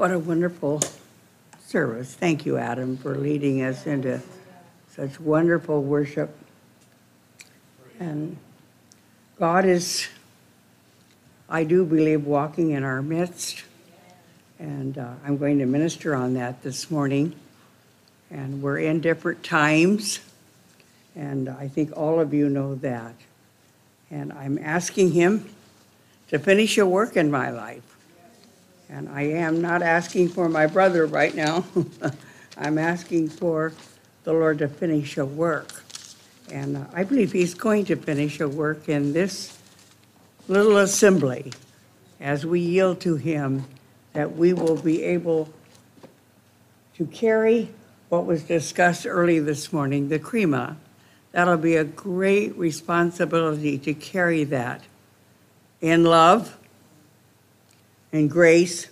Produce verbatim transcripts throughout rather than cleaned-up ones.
What a wonderful service. Thank you, Adam, for leading us into such wonderful worship. And God is, I do believe, walking in our midst. And uh, I'm going to minister on that this morning. And we're in different times. And I think all of you know that. And I'm asking him to finish a work in my life. And I am not asking for my brother right now. I'm asking for the Lord to finish a work. And uh, I believe he's going to finish a work in this little assembly as we yield to him, that we will be able to carry what was discussed early this morning, the Krima. That'll be a great responsibility to carry that in love and grace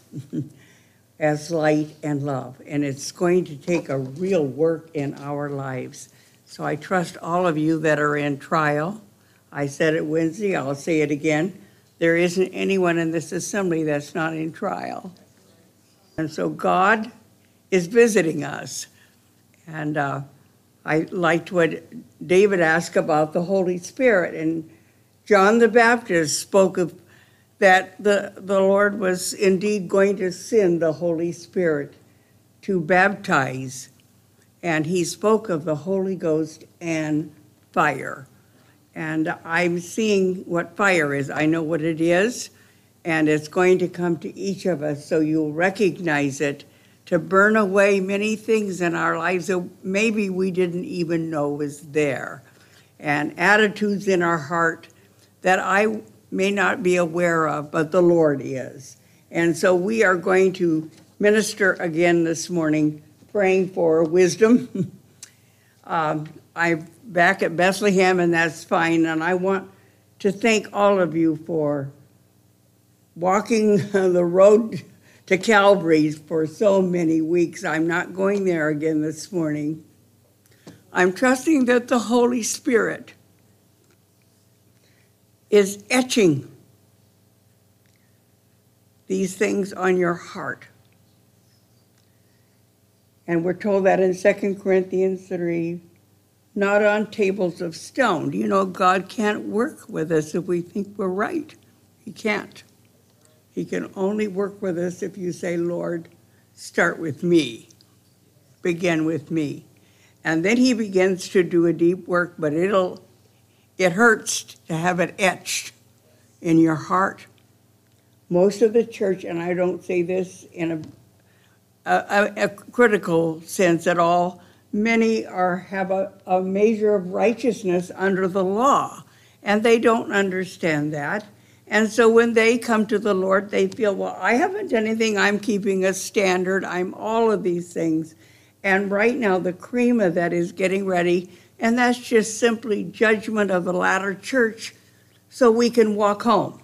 as light and love. And it's going to take a real work in our lives. So I trust all of you that are in trial. I said it Wednesday, I'll say it again. There isn't anyone in this assembly that's not in trial. And so God is visiting us. And uh, I liked what David asked about the Holy Spirit. And John the Baptist spoke of that the, the Lord was indeed going to send the Holy Spirit to baptize. And he spoke of the Holy Ghost and fire. And I'm seeing what fire is. I know what it is. And it's going to come to each of us, so you'll recognize it, to burn away many things in our lives that maybe we didn't even know was there. And attitudes in our heart that I may not be aware of, but the Lord is. And so we are going to minister again this morning, praying for wisdom. um, I'm back at Bethlehem, and that's fine. And I want to thank all of you for walking the road to Calvary for so many weeks. I'm not going there again this morning. I'm trusting that the Holy Spirit is etching these things on your heart. And we're told that in Second Corinthians three, not on tables of stone. You know, God can't work with us if we think we're right. He can't. He can only work with us if you say, Lord, start with me. Begin with me. And then he begins to do a deep work, but it'll It hurts to have it etched in your heart. Most of the church, and I don't say this in a, a, a critical sense at all, many are have a, a measure of righteousness under the law, and they don't understand that. And so when they come to the Lord, they feel, well, I haven't done anything. I'm keeping a standard. I'm all of these things. And right now, the Krima that is getting ready, and that's just simply judgment of the latter church so we can walk home.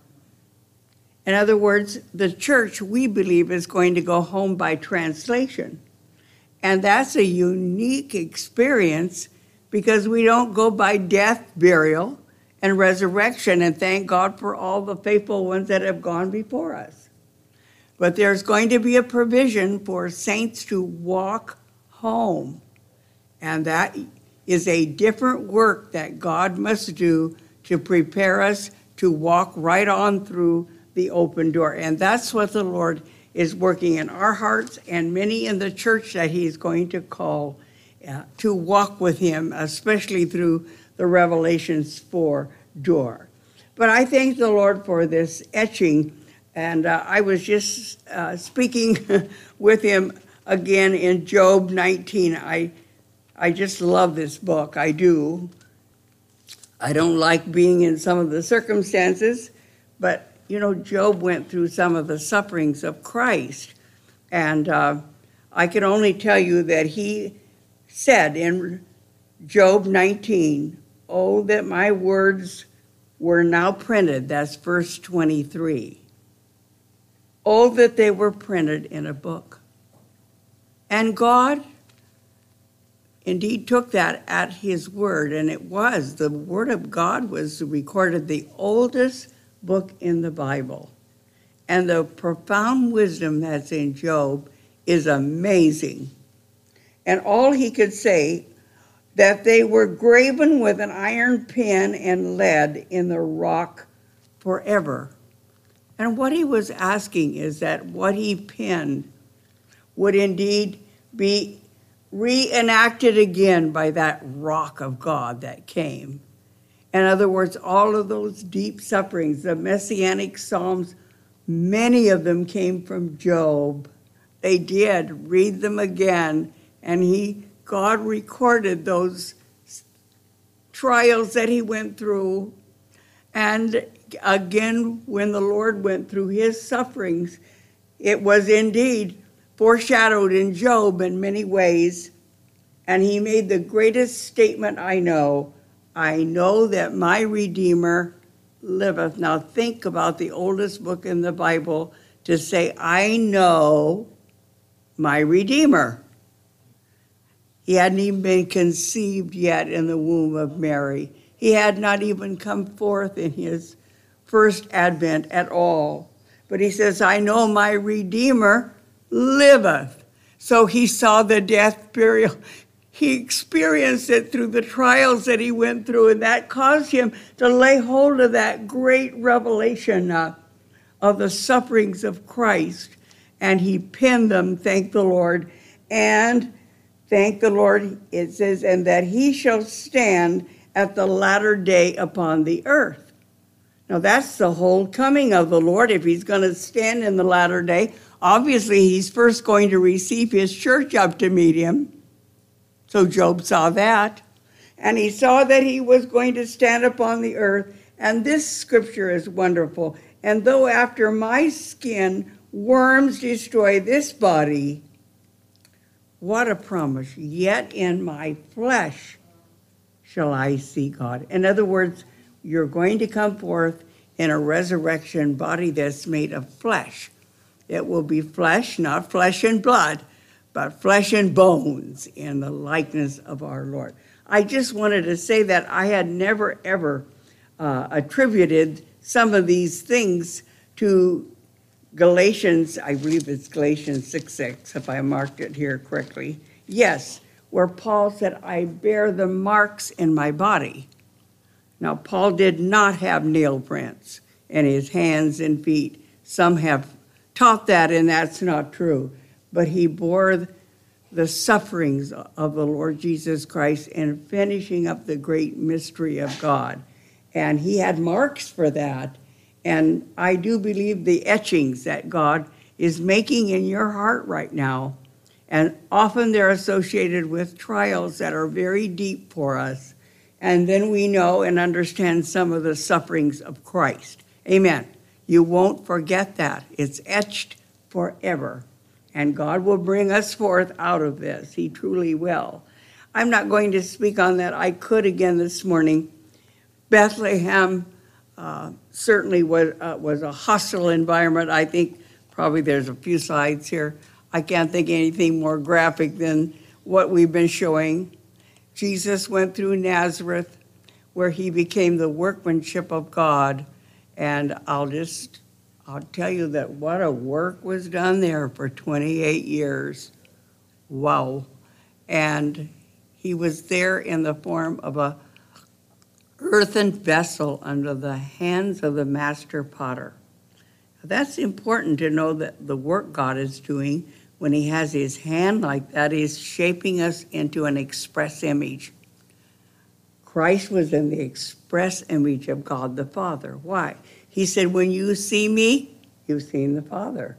In other words, the church, we believe, is going to go home by translation. And that's a unique experience because we don't go by death, burial, and resurrection, and thank God for all the faithful ones that have gone before us. But there's going to be a provision for saints to walk home. And that is a different work that God must do to prepare us to walk right on through the open door. And that's what the Lord is working in our hearts and many in the church that he's going to call uh, to walk with him, especially through the Revelations four door. But I thank the Lord for this etching. And uh, I was just uh, speaking with him again in Job nineteen. I I just love this book. I do. I don't like being in some of the circumstances, but, you know, Job went through some of the sufferings of Christ. And uh, I can only tell you that he said in Job nineteen, oh, that my words were now printed. That's verse twenty-three. Oh, that they were printed in a book. And God indeed took that at his word, and it was. The word of God was recorded, the oldest book in the Bible. And the profound wisdom that's in Job is amazing. And all he could say, that they were graven with an iron pen and lead in the rock forever. And what he was asking is that what he penned would indeed be reenacted again by that rock of God that came. In other words, all of those deep sufferings, the Messianic Psalms, many of them came from Job. They did. Read them again. And he, God recorded those trials that he went through. And again, when the Lord went through his sufferings, it was indeed foreshadowed in Job in many ways. And he made the greatest statement I know. I know that my Redeemer liveth. Now think about the oldest book in the Bible to say, I know my Redeemer. He hadn't even been conceived yet in the womb of Mary. He had not even come forth in his first advent at all. But he says, I know my Redeemer liveth. So he saw the death, burial. He experienced it through the trials that he went through, and that caused him to lay hold of that great revelation uh, of the sufferings of Christ. And he penned them, thank the Lord. And thank the Lord, it says, and that he shall stand at the latter day upon the earth. Now that's the whole coming of the Lord. If he's going to stand in the latter day, obviously he's first going to receive his church up to meet him. So Job saw that. And he saw that he was going to stand upon the earth. And this scripture is wonderful. And though after my skin worms destroy this body, what a promise. Yet in my flesh shall I see God. In other words, you're going to come forth in a resurrection body that's made of flesh. It will be flesh, not flesh and blood, but flesh and bones in the likeness of our Lord. I just wanted to say that I had never, ever uh, attributed some of these things to Galatians, I believe it's Galatians six six, if I marked it here correctly. Yes, where Paul said, I bear the marks in my body. Now, Paul did not have nail prints in his hands and feet. Some have taught that, and that's not true. But he bore the sufferings of the Lord Jesus Christ in finishing up the great mystery of God. And he had marks for that. And I do believe the etchings that God is making in your heart right now, and often they're associated with trials that are very deep for us. And then we know and understand some of the sufferings of Christ. Amen. You won't forget that. It's etched forever. And God will bring us forth out of this. He truly will. I'm not going to speak on that. I could again this morning. Bethlehem uh, certainly was, uh, was a hostile environment. I think probably there's a few slides here. I can't think anything more graphic than what we've been showing. Jesus went through Nazareth, where he became the workmanship of God. And I'll just, I'll tell you that what a work was done there for twenty-eight years. Wow. And he was there in the form of a earthen vessel under the hands of the master potter. That's important to know that the work God is doing when he has his hand like that is shaping us into an express image. Christ was in the express image of God the Father. Why? He said, when you see me, you've seen the Father.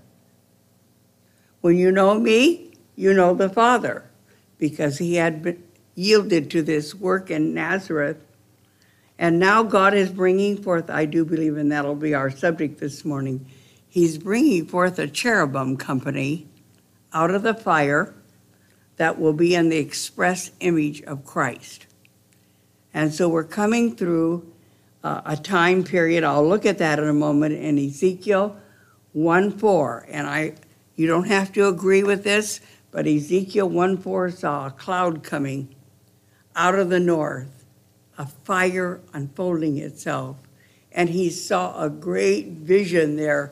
When you know me, you know the Father. Because he had been yielded to this work in Nazareth. And now God is bringing forth, I do believe, and that'll be our subject this morning, he's bringing forth a cherubim company out of the fire that will be in the express image of Christ. And so we're coming through uh, a time period. I'll look at that in a moment in Ezekiel one four. And I, you don't have to agree with this, but Ezekiel one four saw a cloud coming out of the north, a fire unfolding itself. And he saw a great vision there.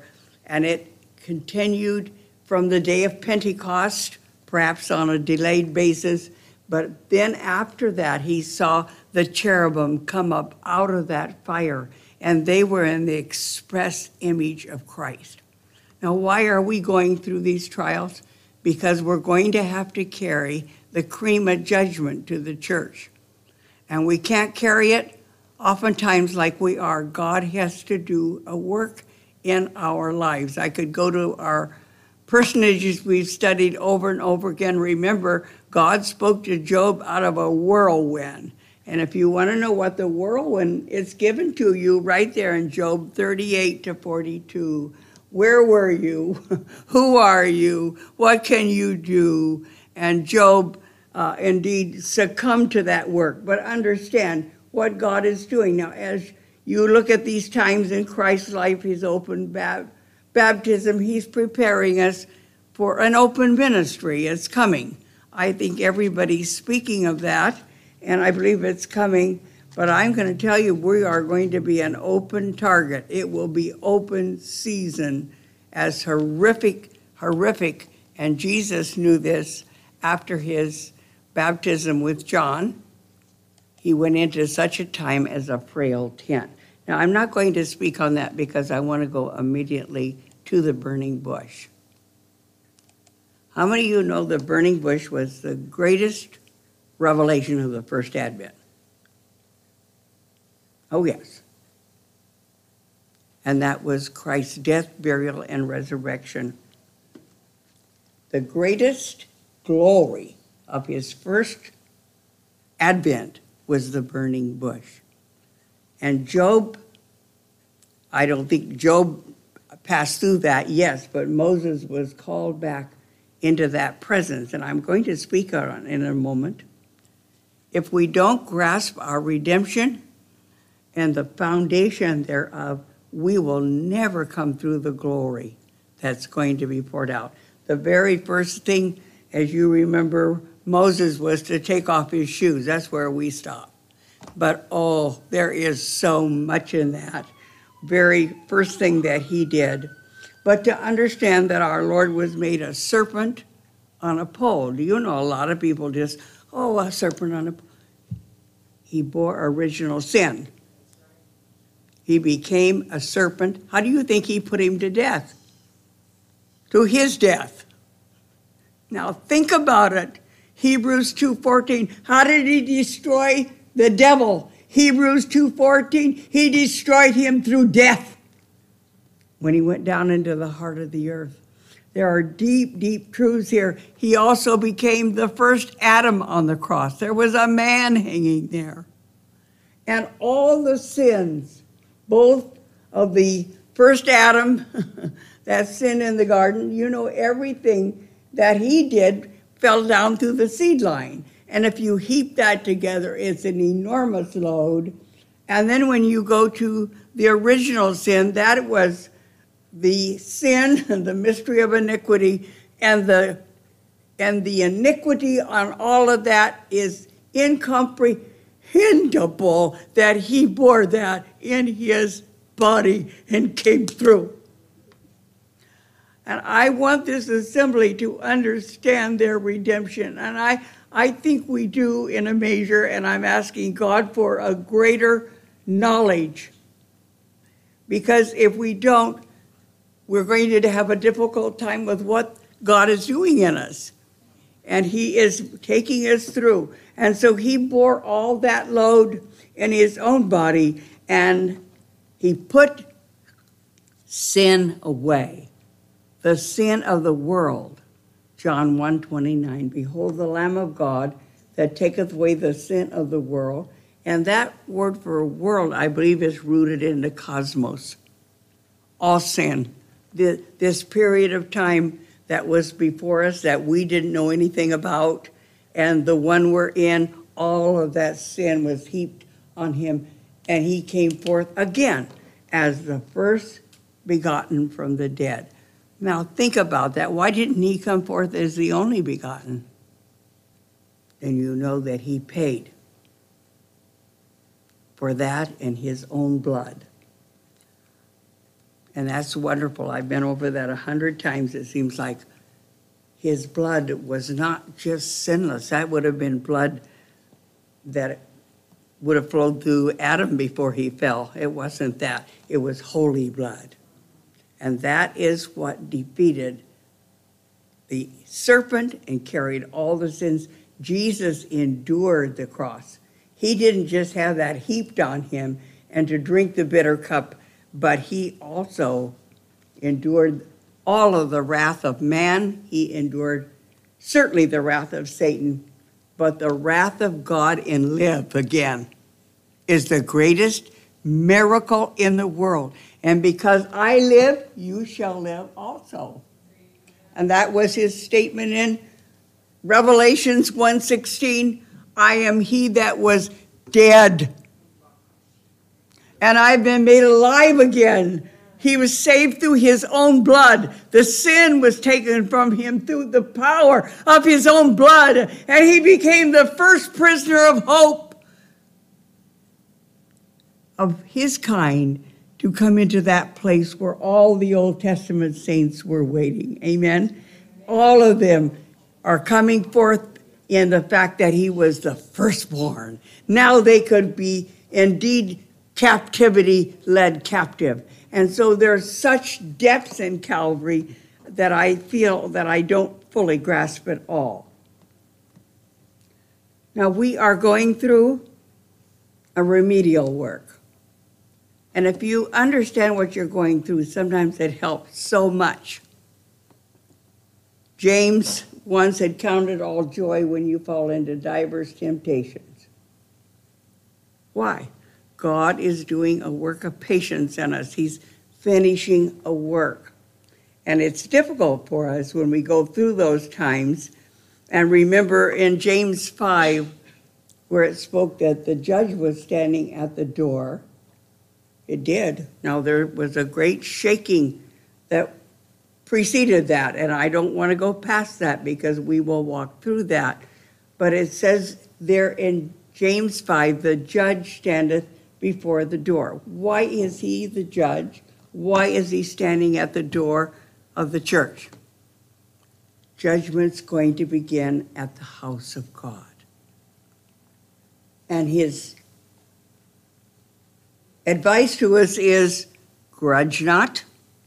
and it continued from the day of Pentecost, perhaps on a delayed basis. But then after that, he saw the cherubim come up out of that fire, and they were in the express image of Christ. Now, why are we going through these trials? Because we're going to have to carry the cream of judgment to the church. And we can't carry it oftentimes like we are. God has to do a work in our lives. I could go to our personages we've studied over and over again. Remember, God spoke to Job out of a whirlwind. And if you want to know what the whirlwind is given to you right there in Job thirty-eight to forty-two. Where were you? Who are you? What can you do? And Job uh, indeed succumbed to that work. But understand what God is doing. Now, as you look at these times in Christ's life, his open bap- baptism, he's preparing us for an open ministry. It's coming. I think everybody's speaking of that, and I believe it's coming. But I'm going to tell you, we are going to be an open target. It will be open season, as horrific, horrific. And Jesus knew this after his baptism with John. He went into such a time as a frail tent. Now, I'm not going to speak on that because I want to go immediately to the burning bush. How many of you know the burning bush was the greatest revelation of the first advent? Oh, yes. And that was Christ's death, burial, and resurrection. The greatest glory of his first advent was the burning bush. And Job, I don't think Job passed through that, yes, but Moses was called back into that presence. And I'm going to speak on it in a moment. If we don't grasp our redemption and the foundation thereof, we will never come through the glory that's going to be poured out. The very first thing, as you remember, Moses was to take off his shoes. That's where we stop. But oh, there is so much in that very first thing that he did. But to understand that our Lord was made a serpent on a pole. Do you know a lot of people just, oh, a serpent on a pole. He bore original sin. He became a serpent. How do you think he put him to death? To his death. Now think about it. Hebrews two fourteen. How did he destroy the devil? Hebrews two fourteen. He destroyed him through death when he went down into the heart of the earth. There are deep, deep truths here. He also became the first Adam on the cross. There was a man hanging there. And all the sins, both of the first Adam, that sin in the garden, you know, everything that he did fell down through the seed line. And if you heap that together, it's an enormous load. And then when you go to the original sin, that was the sin and the mystery of iniquity, and the and the iniquity on all of that is incomprehensible that he bore that in his body and came through. And I want this assembly to understand their redemption. And I, I think we do in a measure, and I'm asking God for a greater knowledge. Because if we don't, we're going to have a difficult time with what God is doing in us. And he is taking us through. And so he bore all that load in his own body, and he put sin away. The sin of the world. John one twenty-nine, behold the Lamb of God that taketh away the sin of the world. And that word for world, I believe, is rooted in the cosmos. All sin. The, this period of time that was before us that we didn't know anything about, and the one we're in, all of that sin was heaped on him, and he came forth again as the first begotten from the dead. Now think about that. Why didn't he come forth as the only begotten? Then you know that he paid for that in his own blood. And that's wonderful. I've been over that a hundred times. It seems like his blood was not just sinless. That would have been blood that would have flowed through Adam before he fell. It wasn't that. It was holy blood. And that is what defeated the serpent and carried all the sins. Jesus endured the cross. He didn't just have that heaped on him and to drink the bitter cup, but he also endured all of the wrath of man. He endured certainly the wrath of Satan, but the wrath of God and live again is the greatest miracle in the world. And because I live, you shall live also. And that was his statement in Revelations one sixteen. I am he that was dead, and I've been made alive again. He was saved through his own blood. The sin was taken from him through the power of his own blood, and he became the first prisoner of hope of his kind to come into that place where all the Old Testament saints were waiting. Amen? All of them are coming forth in the fact that he was the firstborn. Now they could be indeed captivity led captive. And so there's such depths in Calvary that I feel that I don't fully grasp it all. Now we are going through a remedial work. And if you understand what you're going through, sometimes it helps so much. James once had counted all joy when you fall into diverse temptations. Why? God is doing a work of patience in us. He's finishing a work. And it's difficult for us when we go through those times. And remember in James five, where it spoke that the judge was standing at the door. It did. Now, there was a great shaking that preceded that, and I don't want to go past that because we will walk through that. But it says there in James five, the judge standeth before the door. Why is he the judge? Why is he standing at the door of the church? Judgment's going to begin at the house of God. And his advice to us is, grudge not,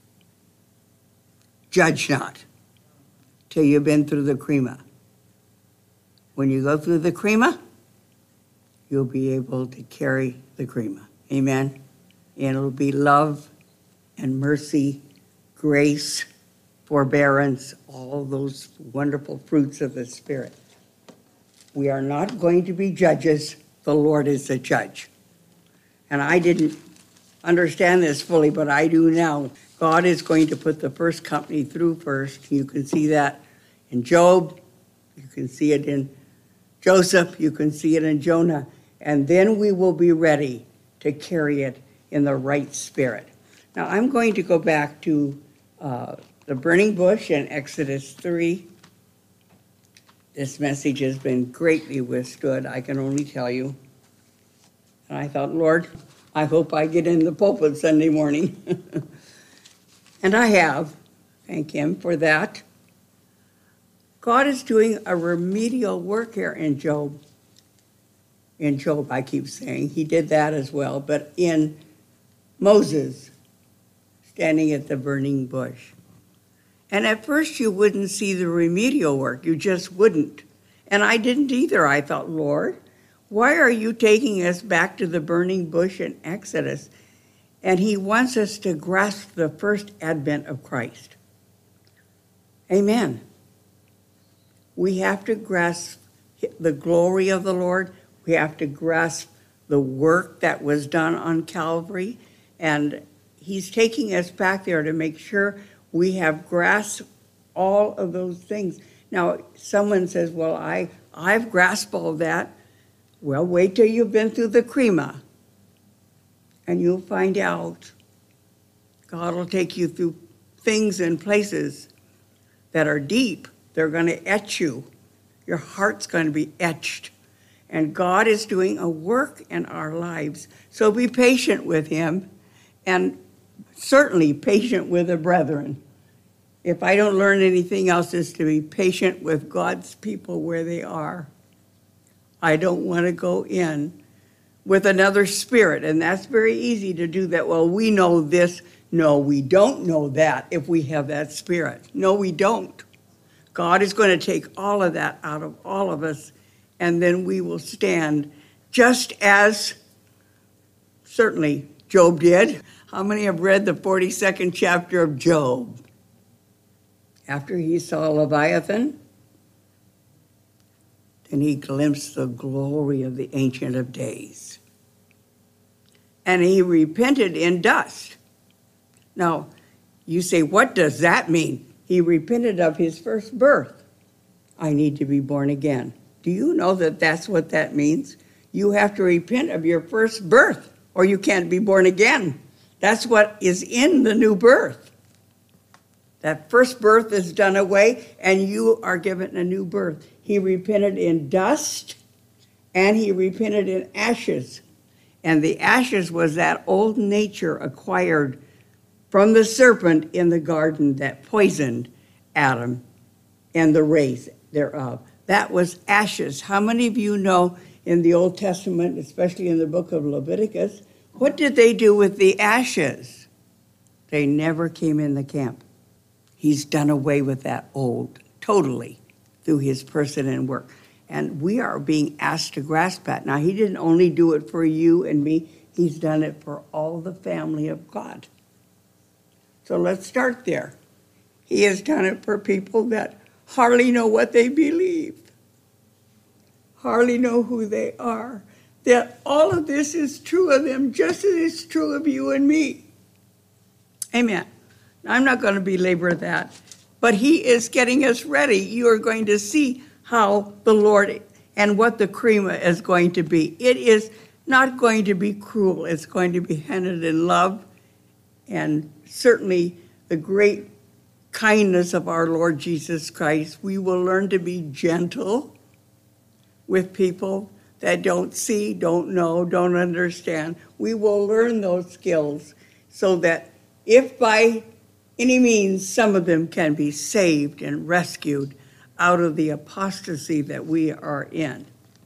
judge not, till you've been through the crema. When you go through the crema, you'll be able to carry the crema. Amen? And it'll be love and mercy, grace, forbearance, all those wonderful fruits of the Spirit. We are not going to be judges. The Lord is the judge. And I didn't understand this fully, but I do now. God is going to put the first company through first. You can see that in Job. You can see it in Joseph. You can see it in Jonah. And then we will be ready to carry it in the right spirit. Now, I'm going to go back to uh, the burning bush in Exodus three. This message has been greatly withstood, I can only tell you. And I thought, Lord, I hope I get in the pulpit Sunday morning. And I have. Thank him for that. God is doing a remedial work here in Job. In Job, I keep saying. He did that as well. But in Moses, standing at the burning bush. And at first you wouldn't see the remedial work. You just wouldn't. And I didn't either. I thought, Lord, why are you taking us back to the burning bush in Exodus? And he wants us to grasp the first advent of Christ. Amen. We have to grasp the glory of the Lord. We have to grasp the work that was done on Calvary. And he's taking us back there to make sure we have grasped all of those things. Now, someone says, well, I, I've grasped all that. Well, wait till you've been through the crema. And you'll find out. God will take you through things and places that are deep. They're going to etch you. Your heart's going to be etched. And God is doing a work in our lives. So be patient with him and certainly patient with the brethren. If I don't learn anything else, is to be patient with God's people where they are. I don't want to go in with another spirit, and that's very easy to do that. Well, we know this. No, we don't know that if we have that spirit. No, we don't. God is going to take all of that out of all of us, and then we will stand just as certainly Job did. How many have read the forty-second chapter of Job? After he saw Leviathan, then he glimpsed the glory of the Ancient of Days. And he repented in dust. Now, you say, what does that mean? He repented of his first birth. I need to be born again. Do you know that that's what that means? You have to repent of your first birth, or you can't be born again. That's what is in the new birth. That first birth is done away, and you are given a new birth. He repented in dust, and he repented in ashes. And the ashes was that old nature acquired from the serpent in the garden that poisoned Adam and the race thereof. That was ashes. How many of you know in the Old Testament, especially in the book of Leviticus, what did they do with the ashes? They never came in the camp. He's done away with that old, totally, through his person and work. And we are being asked to grasp that. Now, he didn't only do it for you and me. He's done it for all the family of God. So let's start there. He has done it for people that hardly know what they believe, hardly know who they are, that all of this is true of them just as it's true of you and me. Amen. I'm not going to belabor that, but he is getting us ready. You are going to see how the Lord and what the Kriyma is going to be. It is not going to be cruel. It's going to be handled in love, and certainly the great kindness of our Lord Jesus Christ. We will learn to be gentle with people that don't see, don't know, don't understand. We will learn those skills so that if by any means some of them can be saved and rescued out of the apostasy that we are in.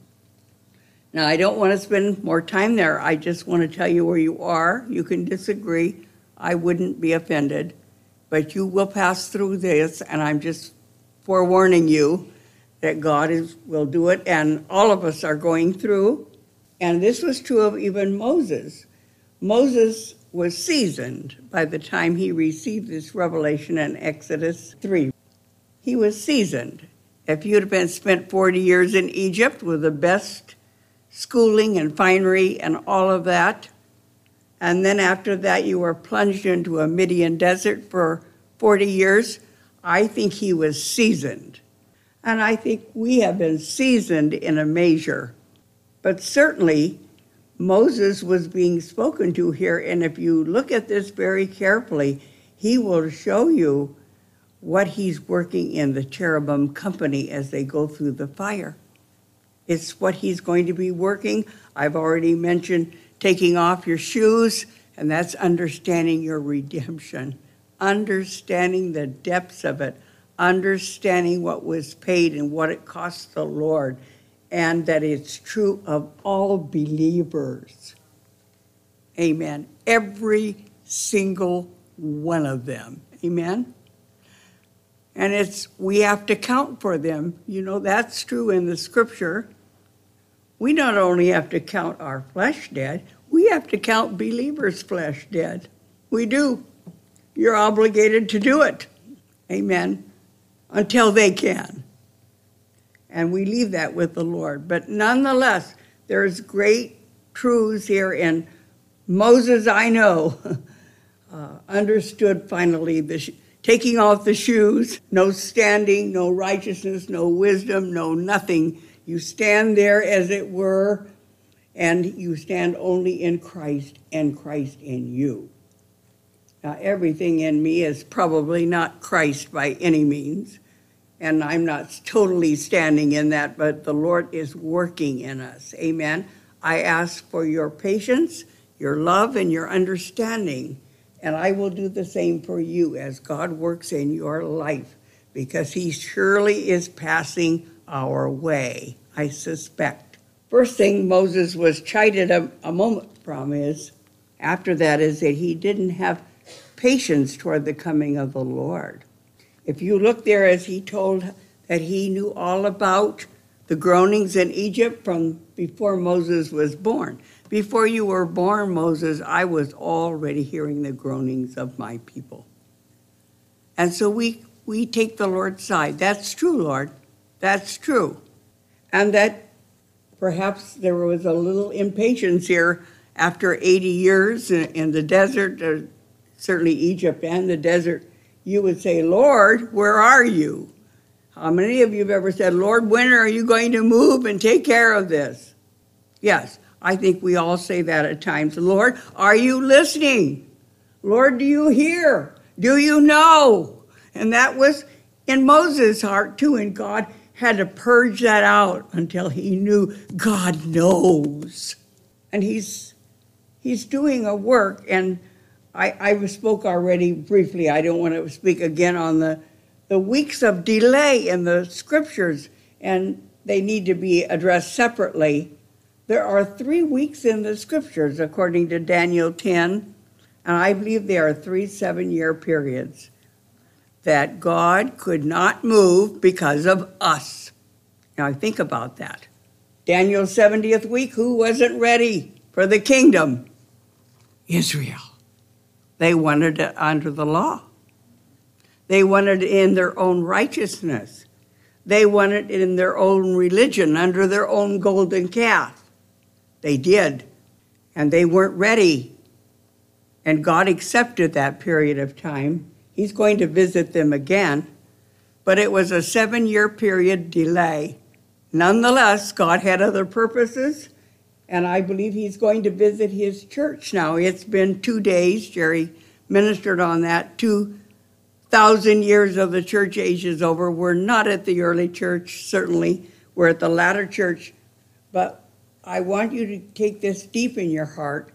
Now, I don't want to spend more time there. I just want to tell you where you are. You can disagree. I wouldn't be offended. But you will pass through this, and I'm just forewarning you that God is will do it, and all of us are going through. And this was true of even Moses. Moses was seasoned by the time he received this revelation in Exodus three. He was seasoned. If you'd have been spent forty years in Egypt with the best schooling and finery and all of that, and then after that you were plunged into a Midian desert for forty years, I think he was seasoned. And I think we have been seasoned in a measure. But certainly, Moses was being spoken to here, and if you look at this very carefully, he will show you what he's working in the cherubim company as they go through the fire. It's what he's going to be working. I've already mentioned taking off your shoes, and that's understanding your redemption, understanding the depths of it, understanding what was paid and what it cost the Lord, and that it's true of all believers. Amen. Every single one of them. Amen. And it's we have to count for them. You know, that's true in the scripture. We not only have to count our flesh dead, we have to count believers' flesh dead. We do. You're obligated to do it. Amen. Until they can. And we leave that with the Lord. But nonetheless, there's great truths here. And Moses, I know, uh, understood finally the sh- taking off the shoes, no standing, no righteousness, no wisdom, no nothing. You stand there as it were, and you stand only in Christ and Christ in you. Now, everything in me is probably not Christ by any means, and I'm not totally standing in that, but the Lord is working in us. Amen. I ask for your patience, your love, and your understanding And I will do the same for you as God works in your life, because he surely is passing our way, I suspect. First thing Moses was chided a, a moment from is, after that, is that he didn't have patience toward the coming of the Lord. If you look there, as he told that he knew all about the groanings in Egypt from before Moses was born. Before you were born, Moses, I was already hearing the groanings of my people. And so we, we take the Lord's side. That's true, Lord. That's true. And that perhaps there was a little impatience here after eighty years in, in the desert, uh, certainly Egypt and the desert. You would say, Lord, where are you? How many of you have ever said, Lord, when are you going to move and take care of this? Yes, I think we all say that at times. Lord, are you listening? Lord, do you hear? Do you know? And that was in Moses' heart too, and God had to purge that out until he knew God knows. And he's he's doing a work, and I, I spoke already briefly. I don't want to speak again on the the weeks of delay in the scriptures, and they need to be addressed separately. There are three weeks in the scriptures, according to Daniel ten, and I believe there are three seven-year periods that God could not move because of us. Now, think about that. Daniel's seventieth week, who wasn't ready for the kingdom? Israel. They wanted it under the law. They wanted it in their own righteousness. They wanted it in their own religion, under their own golden calf. They did, and they weren't ready. And God accepted that period of time. He's going to visit them again, but it was a seven-year period delay. Nonetheless, God had other purposes, and I believe he's going to visit his church now. It's been two days. Jerry ministered on that. Two thousand years of the church age is over. We're not at the early church, certainly. We're at the latter church. But I want you to take this deep in your heart,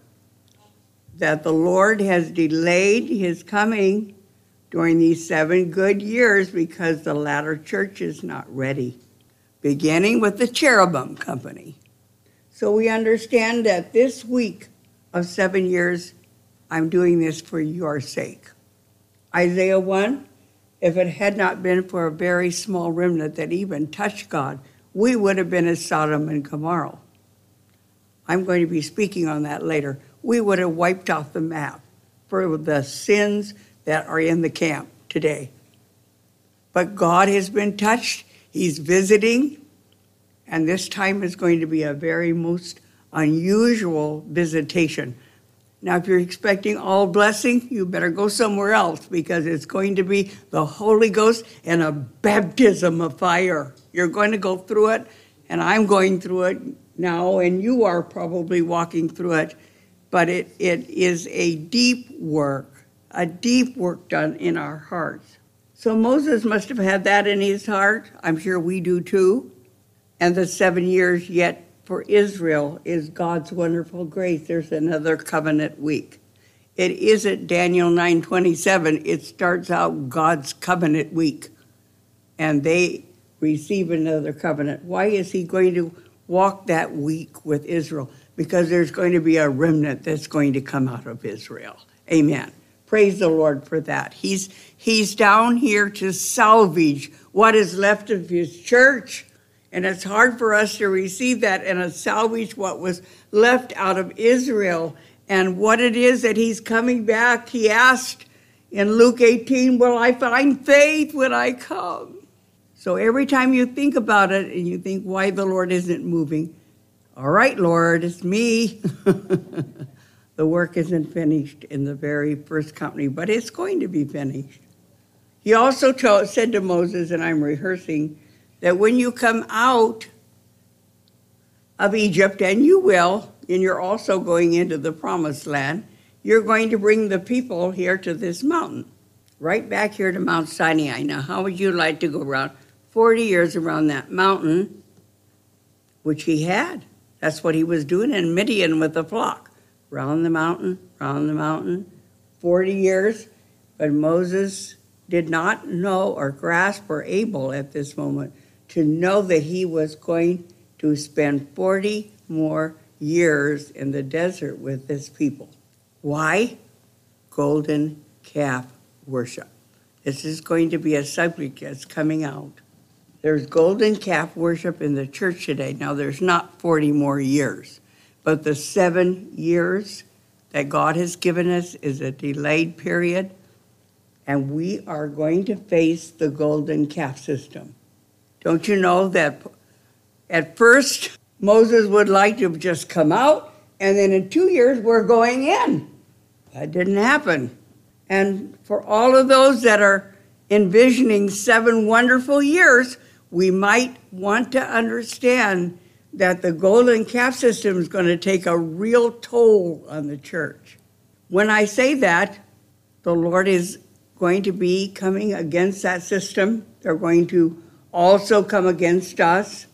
that the Lord has delayed his coming during these seven good years because the latter church is not ready, beginning with the cherubim company. So we understand that this week of seven years, I'm doing this for your sake. Isaiah one, if it had not been for a very small remnant that even touched God, we would have been as Sodom and Gomorrah. I'm going to be speaking on that later. We would have wiped off the map for the sins that are in the camp today. But God has been touched. He's visiting. And this time is going to be a very most unusual visitation. Now, if you're expecting all blessing, you better go somewhere else, because it's going to be the Holy Ghost and a baptism of fire. You're going to go through it, and I'm going through it now, and you are probably walking through it. But it, it is a deep work, a deep work done in our hearts. So Moses must have had that in his heart. I'm sure we do too. And the seven years yet for Israel is God's wonderful grace. There's another covenant week. It isn't Daniel nine twenty-seven. It starts out God's covenant week. And they receive another covenant. Why is he going to walk that week with Israel? Because there's going to be a remnant that's going to come out of Israel. Amen. Praise the Lord for that. He's, he's down here to salvage what is left of his church. And it's hard for us to receive that and to salvage what was left out of Israel. And what it is that he's coming back, he asked in Luke eighteen, will I find faith when I come? So every time you think about it and you think why the Lord isn't moving, all right, Lord, it's me. The work isn't finished in the very first company, but it's going to be finished. He also told, said to Moses, and I'm rehearsing, that when you come out of Egypt, and you will, and you're also going into the promised land, you're going to bring the people here to this mountain, right back here to Mount Sinai. Now, how would you like to go around forty years around that mountain, which he had? That's what he was doing in Midian with the flock. Round the mountain, round the mountain, forty years, but Moses did not know or grasp or able at this moment to know that he was going to spend forty more years in the desert with this people. Why? Golden calf worship. This is going to be a subject that's coming out. There's golden calf worship in the church today. Now, there's not forty more years, but the seven years that God has given us is a delayed period, and we are going to face the golden calf system. Don't you know that at first Moses would like to just come out, and then in two years we're going in? That didn't happen. And for all of those that are envisioning seven wonderful years, we might want to understand that the golden calf system is going to take a real toll on the church. When I say that, the Lord is going to be coming against that system. They're going to also come against us.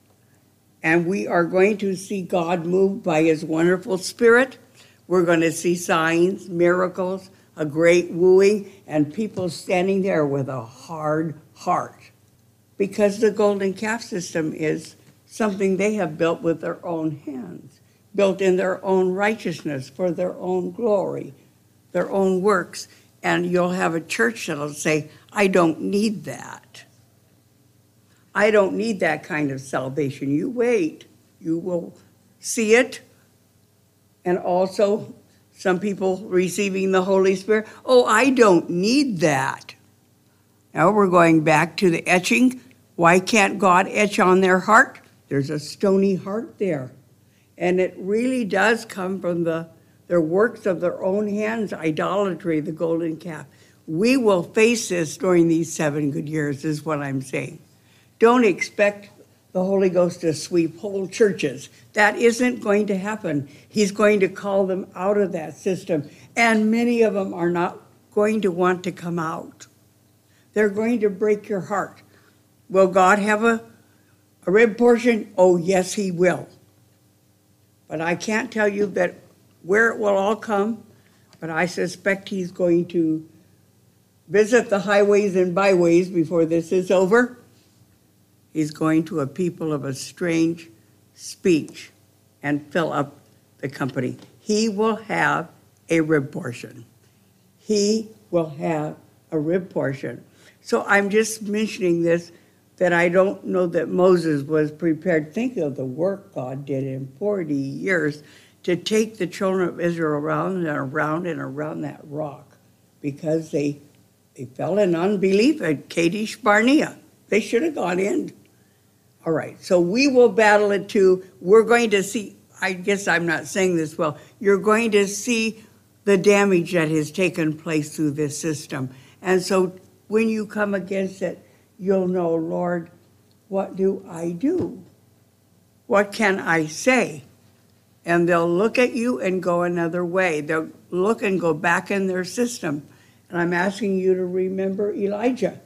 And we are going to see God move by his wonderful Spirit. We're going to see signs, miracles, a great wooing, and people standing there with a hard heart. Because the golden calf system is something they have built with their own hands, built in their own righteousness for their own glory, their own works. And you'll have a church that'll say, I don't need that. I don't need that kind of salvation. You wait. You will see it. And also, some people receiving the Holy Spirit. Oh, I don't need that. Now we're going back to the etching. Why can't God etch on their heart? There's a stony heart there. And it really does come from the their works of their own hands, idolatry, the golden calf. We will face this during these seven good years, is what I'm saying. Don't expect the Holy Ghost to sweep whole churches. That isn't going to happen. He's going to call them out of that system. And many of them are not going to want to come out. They're going to break your heart. Will God have a, a rib portion? Oh, yes, he will. But I can't tell you that where it will all come, but I suspect he's going to visit the highways and byways before this is over. He's going to a people of a strange speech and fill up the company. He will have a rib portion. He will have a rib portion. So I'm just mentioning this, that I don't know that Moses was prepared. Think of the work God did in forty years to take the children of Israel around and around and around that rock, because they they fell in unbelief at Kadesh Barnea. They should have gone in. All right, so we will battle it too. We're going to see, I guess I'm not saying this well, you're going to see the damage that has taken place through this system. And so when you come against it, you'll know, Lord, what do I do? What can I say? And they'll look at you and go another way. They'll look and go back in their system. And I'm asking you to remember Elijah.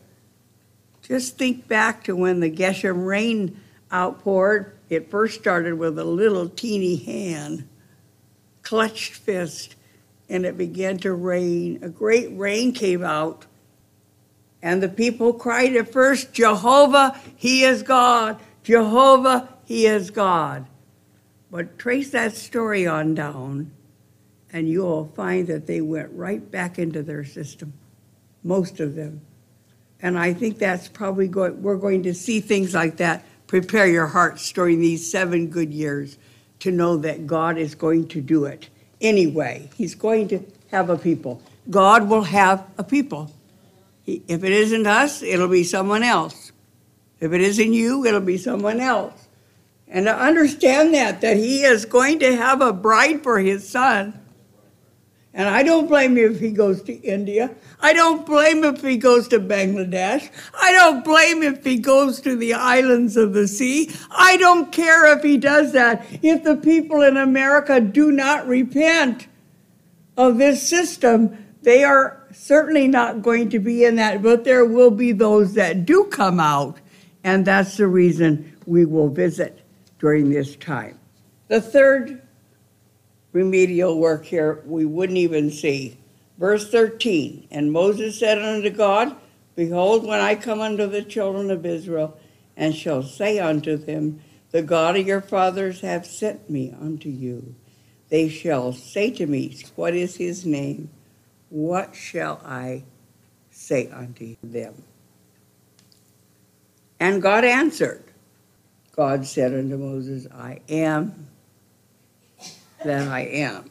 Just think back to when the Geshem rain outpoured. It first started with a little teeny hand, clutched fist, and it began to rain. A great rain came out. And the people cried at first, Jehovah, he is God. Jehovah, he is God. But trace that story on down, and you will find that they went right back into their system, most of them. And I think that's probably going, we're going to see things like that. Prepare your hearts during these seven good years to know that God is going to do it anyway. He's going to have a people. God will have a people. He, if it isn't us, it'll be someone else. If it isn't you, it'll be someone else. And to understand that, that he is going to have a bride for his son. And I don't blame him if he goes to India. I don't blame him if he goes to Bangladesh. I don't blame him if he goes to the islands of the sea. I don't care if he does that. If the people in America do not repent of this system, they are certainly not going to be in that. But there will be those that do come out. And that's the reason we will visit during this time. The third remedial work here we wouldn't even see. Verse thirteen, and Moses said unto God, Behold, when I come unto the children of Israel, and shall say unto them, The God of your fathers hath sent me unto you. They shall say to me, What is his name? What shall I say unto them? And God answered. God said unto Moses, I am that I am.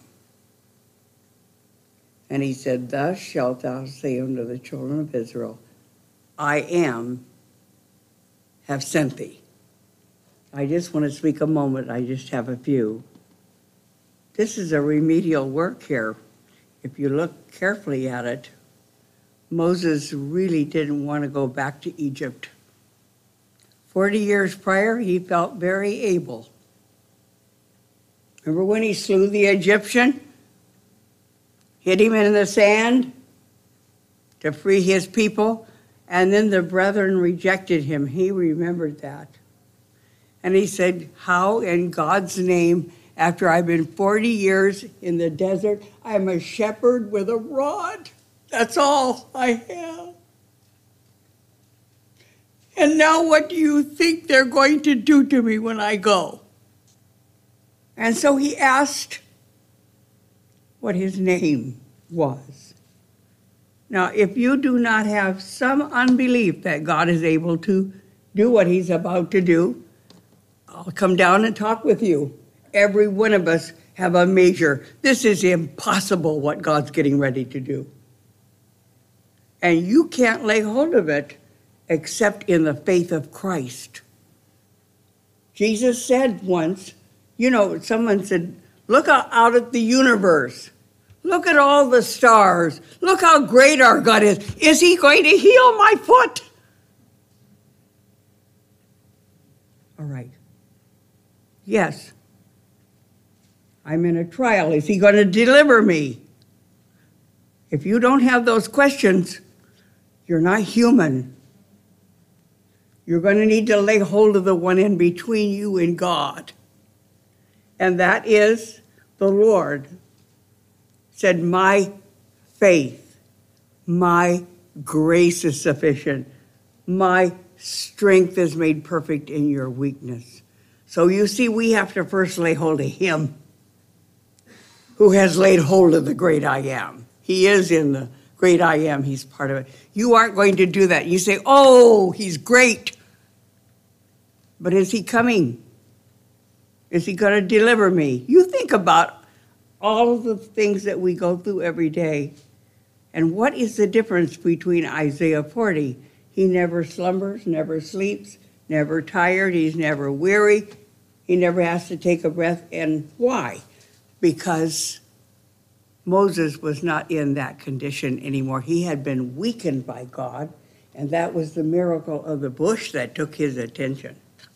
And he said, Thus shalt thou say unto the children of Israel, I am, have sent thee. I just want to speak a moment. I just have a few. This is a remedial work here. If you look carefully at it, Moses really didn't want to go back to Egypt. Forty years prior, he felt very able. Remember when he slew the Egyptian? Hit him in the sand to free his people, and then the brethren rejected him. He remembered that. And he said, how in God's name, after I've been forty years in the desert, I'm a shepherd with a rod. That's all I have. And now what do you think they're going to do to me when I go? And so he asked what his name was. Now, if you do not have some unbelief that God is able to do what he's about to do, I'll come down and talk with you. Every one of us have a measure. This is impossible what God's getting ready to do. And you can't lay hold of it except in the faith of Christ. Jesus said once, you know, someone said, look out at the universe. Look at all the stars. Look how great our God is. Is he going to heal my foot? All right. Yes. I'm in a trial. Is he going to deliver me? If you don't have those questions, you're not human. You're going to need to lay hold of the one in between you and God. And that is the Lord. Said, my faith, my grace is sufficient. My strength is made perfect in your weakness. So you see, we have to first lay hold of him who has laid hold of the great I am. He is in the great I am. He's part of it. You aren't going to do that. You say, oh, he's great. But is he coming? Is he going to deliver me? You think about all of the things that we go through every day. And what is the difference between Isaiah forty? He never slumbers, never sleeps, never tired. He's never weary. He never has to take a breath. And why? Because Moses was not in that condition anymore. He had been weakened by God, and that was the miracle of the bush that took his attention.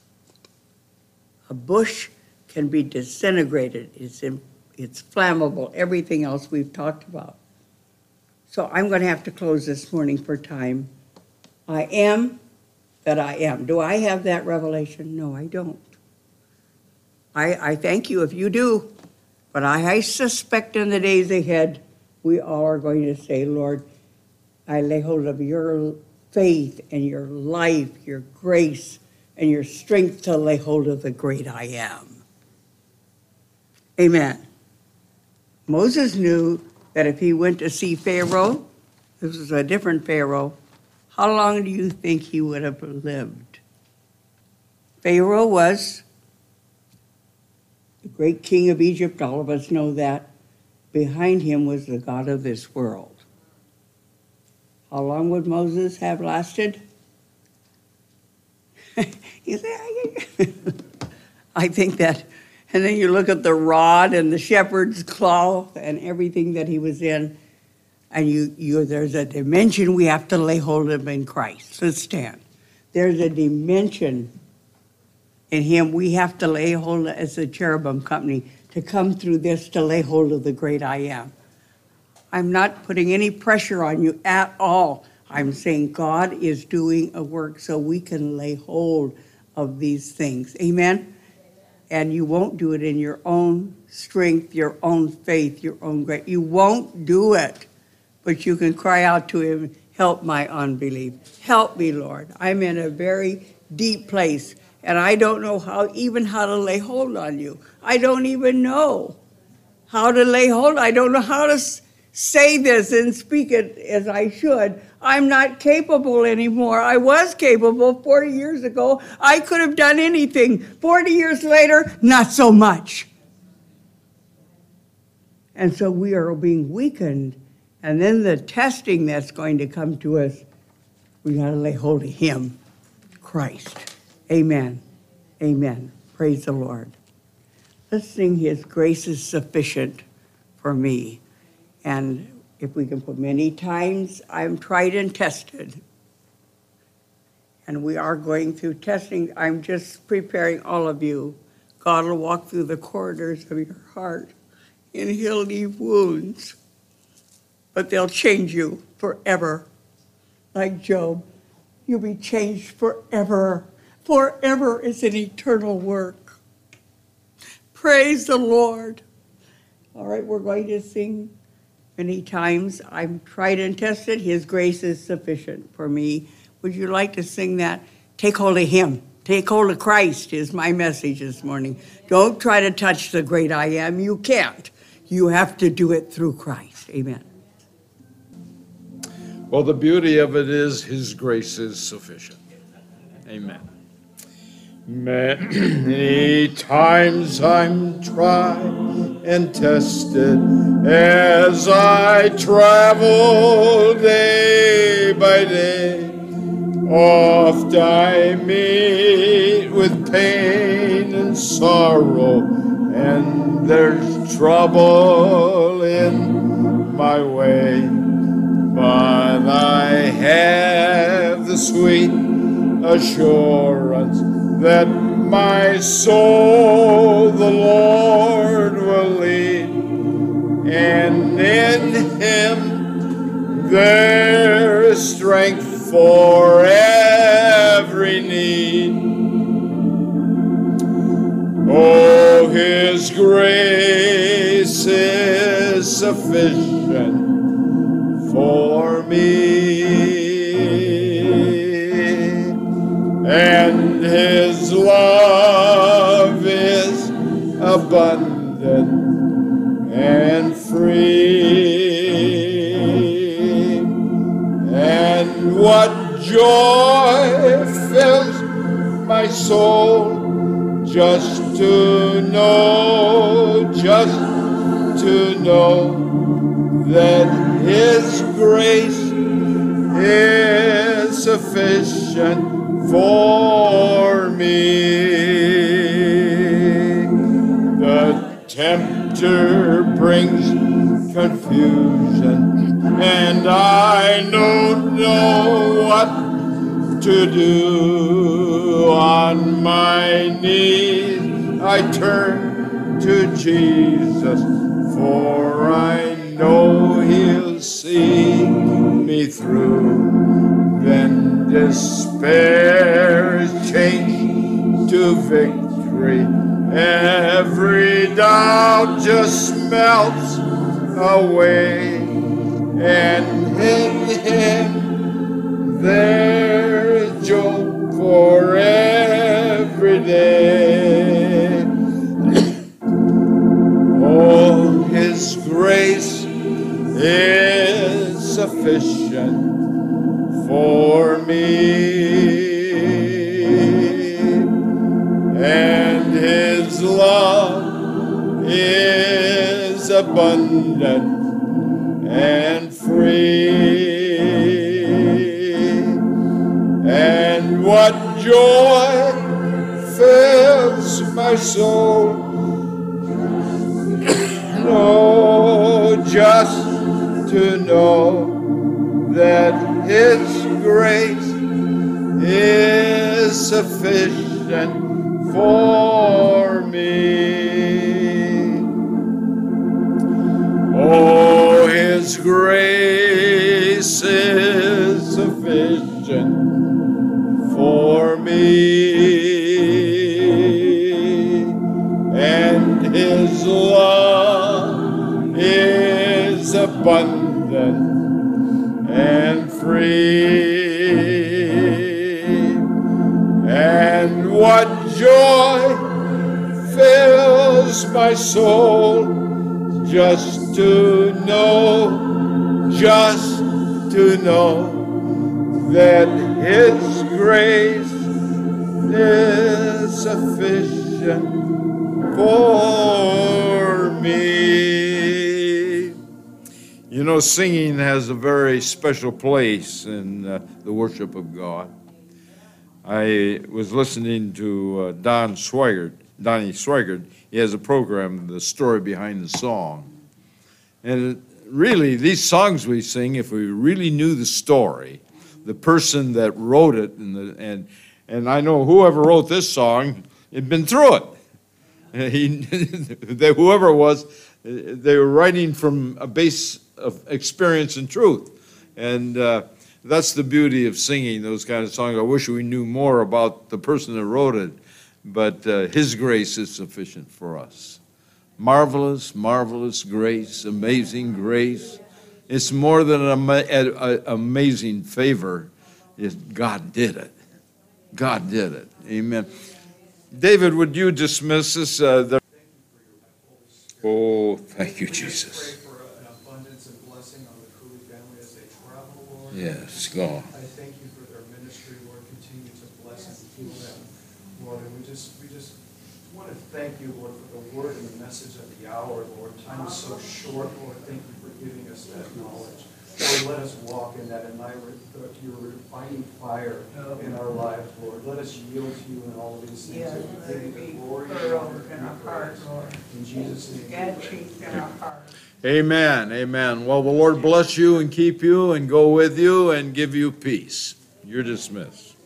A bush can be disintegrated. It's, in, it's flammable, everything else we've talked about. So I'm going to have to close this morning for time. I am that I am. Do I have that revelation? No, I don't. I, I thank you if you do. But I, I suspect in the days ahead, we all are going to say, Lord, I lay hold of your faith and your life, your grace, and your strength to lay hold of the great I am. Amen. Moses knew that if he went to see Pharaoh, this was a different Pharaoh, how long do you think he would have lived? Pharaoh was the great king of Egypt. All of us know that. Behind him was the God of this world. How long would Moses have lasted? You say, I think that, and then you look at the rod and the shepherd's claw and everything that he was in, and you, you there's a dimension we have to lay hold of in Christ. Let's stand. There's a dimension in him we have to lay hold of as the cherubim company to come through this to lay hold of the great I am. I'm not putting any pressure on you at all. I'm saying God is doing a work so we can lay hold of these things. Amen? And you won't do it in your own strength, your own faith, your own grace. You won't do it. but you can cry out to him, help my unbelief. Help me, Lord. I'm in a very deep place, and I don't know how, even how to lay hold on you. I don't even know how to lay hold. I don't know how to say this and speak it as I should. I'm not capable anymore. I was capable forty years ago. I could have done anything. forty years later, not so much. And so we are being weakened. And then the testing that's going to come to us, we got to lay hold of him, Christ. Amen. Amen. Praise the Lord. Let's sing His grace is sufficient for me. And if we can put many times, I'm tried and tested. And we are going through testing. I'm just preparing all of you. God will walk through the corridors of your heart, and he'll leave wounds. But they'll change you forever. Like Job, you'll be changed forever. Forever is an eternal work. Praise the Lord. All right, we're going to sing many times. I'm tried and tested. His grace is sufficient for me. Would you like to sing that? Take hold of him. Take hold of Christ is my message this morning. Don't try to touch the great I am. You can't. You have to do it through Christ. Amen. Well, the beauty of it is his grace is sufficient. Amen. Many times I'm tried and tested as I travel day by day. Oft I meet with pain and sorrow, and there's trouble in my way. But I have the sweet assurance that my soul the Lord will lead, and in him there is strength for every need. Oh, his grace is sufficient for me, and his love is abundant and free. And what joy fills my soul just to know, just to know that his grace is sufficient for me. The tempter brings confusion, and I don't know what to do. On my knees I turn to Jesus, for I know he'll see me through. Then despair is changed to victory. Every doubt just melts away, and in him there is joy for every day. Oh, his grace is sufficient for me, and his love is abundant and free. And what joy fills my soul, no, just to know that his grace is sufficient for me. Oh, his grace is sufficient for me, and his love is abundant my soul just to know, just to know that His grace is sufficient for me. You know, singing has a very special place in uh, the worship of God. I was listening to uh, Don Swigert, Donnie Swigert. He has a program, The Story Behind the Song. And really, these songs we sing, if we really knew the story, the person that wrote it, and the, and and I know whoever wrote this song had been through it. He, they, whoever it was, they were writing from a base of experience and truth. And uh, that's the beauty of singing those kind of songs. I wish we knew more about the person that wrote it, but uh, His grace is sufficient for us. Marvelous, marvelous grace, amazing grace. It's more than an ama- amazing favor. It's God did it. God did it. Amen. David, would you dismiss us? Uh, the- oh, thank you, Jesus. Pray for an abundance and blessing on the Cooley family as they travel, Lord. Yes, God. I thank you for their ministry, Lord. Continue to bless and heal them, Lord. And we just, we just want to thank you, Lord, for the word and the message of the hour, Lord. Time is so short, Lord. Thank you for giving us that knowledge. Lord, let us walk in that and your refining fire in our lives, Lord. Let us yield to you in all of these things. Yes, And let we it give you be the glory and furrowed honor in and our heart, praise. Lord. In Jesus' name. God, we pray. chief in our heart. Amen, amen. Well, the Lord bless you and keep you and go with you and give you peace. You're dismissed.